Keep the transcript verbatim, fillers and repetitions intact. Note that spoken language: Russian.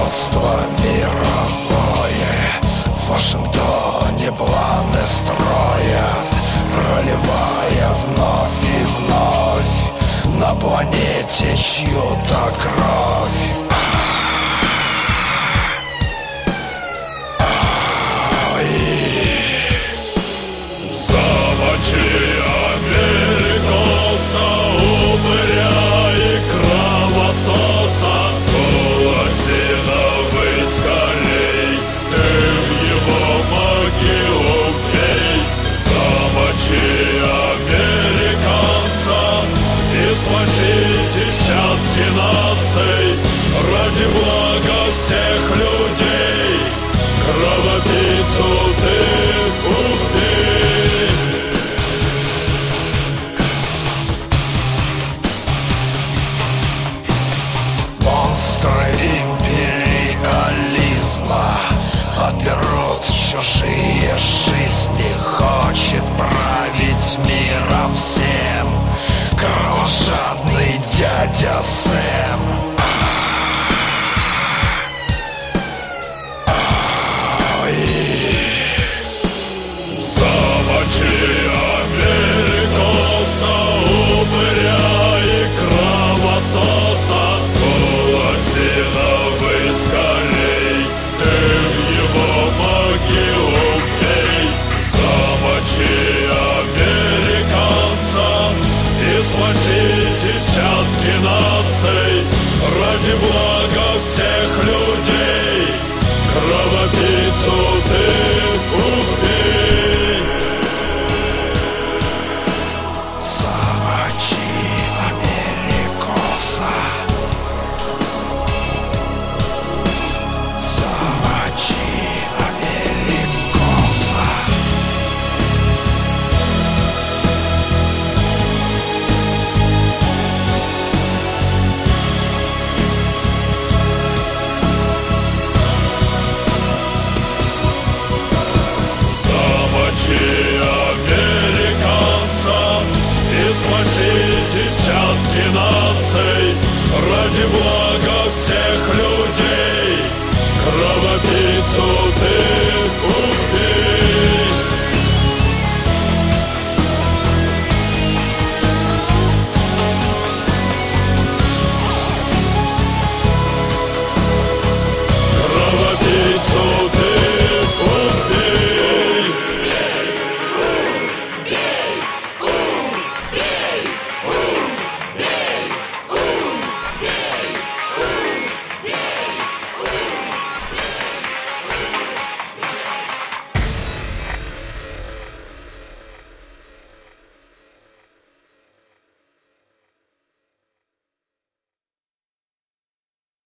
господство мировое. В Вашингтоне планы строят, проливая вновь и вновь на планете чью-то кровь. Замочи америкоса, упыря и кровососа, осиновый скалей, ты в его могилу бей. Замочи американца и спаси десятки наций ради блага всех людей. Кровопийцу ты убей. Монстры империализма отберут чужие жизни. Хочет править миром всем кровожадный дядя Сэм. Замочи америкоса, упыря и кровососа, осиновый скалей, ты в его могилу бей. Замочи американца и спаси десятки наций ради блага всех людей. Кровопийцу ты убей. Замочи америкоса. Замочи америкоса. Замочи американца и спаси десятки наций ради блага